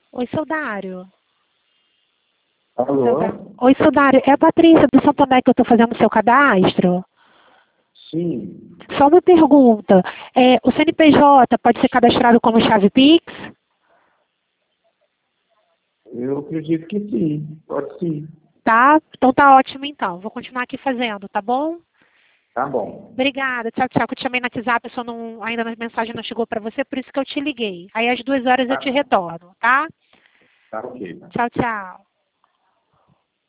Oi, seu Dário. Alô? Oi, seu Dário. É a Patrícia do Santander que eu estou fazendo o seu cadastro? Sim, Só uma pergunta. O CNPJ pode ser cadastrado como chave Pix? eu acredito que sim, pode sim. Tá? Então tá ótimo então. Vou continuar aqui fazendo, tá bom? Tá bom, Obrigada. Tchau, tchau. Que eu te chamei no WhatsApp, a pessoa não, ainda a mensagem não chegou para você, por isso que eu te liguei. Aí às 2 horas eu te tá, retorno, tá? tá ok. Tchau, tchau.